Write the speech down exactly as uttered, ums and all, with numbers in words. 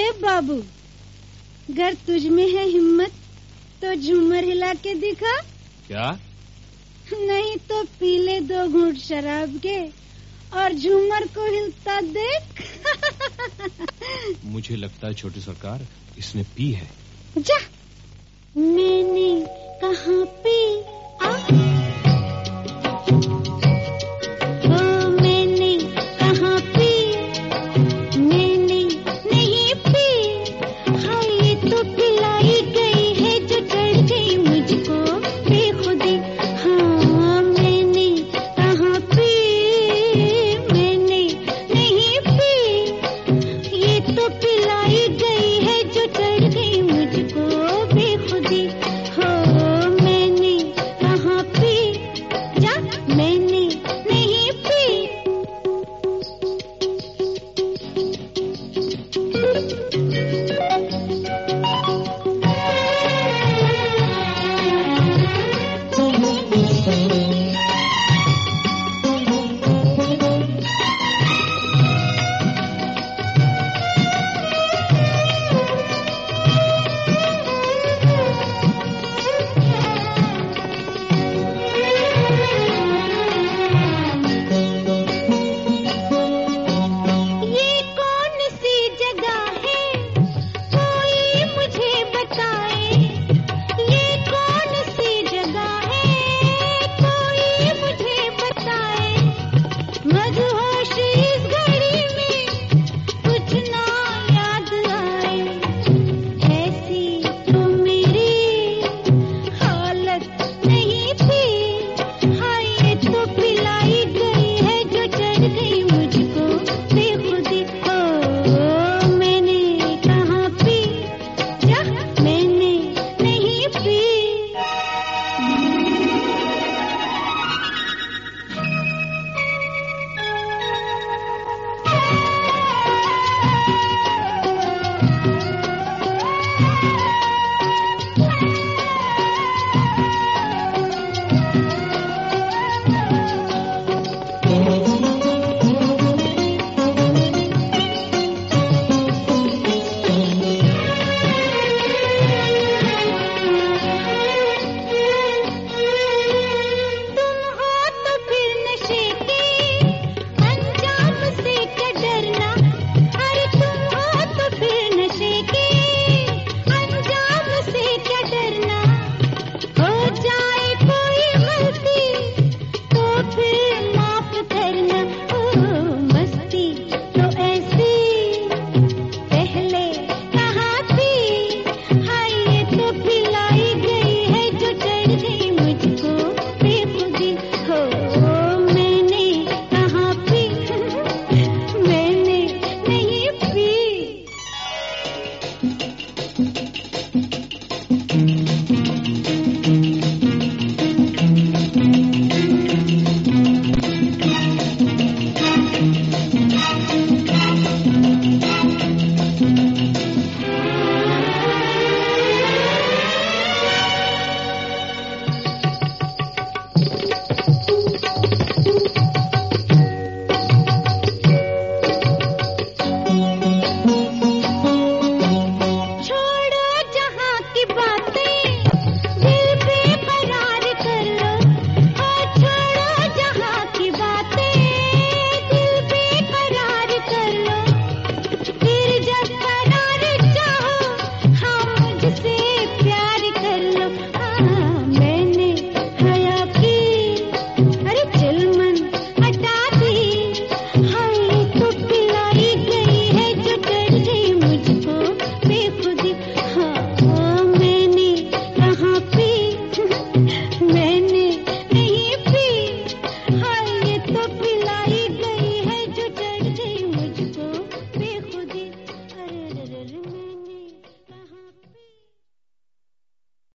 बाबू, अगर तुझ में है हिम्मत तो झूमर हिला के दिखा। क्या? नहीं तो पी ले दो घूंट शराब के और झूमर को हिलता देख। मुझे लगता है छोटी सरकार इसने पी है। जा, मैंने कहाँ पी? आ? ओ मैंने कहाँ पी? मैंने नहीं पी। हाँ ये तो पिलाई गई है जो चढ़ गई मुझको बेखुदी। हाँ मैंने कहाँ पी? मैंने नहीं पी। ये तो पिलाई गई है जो चढ़ गई मुझको बेखुदी। हो मैंने कहाँ पी? जा, मैंने नहीं पी।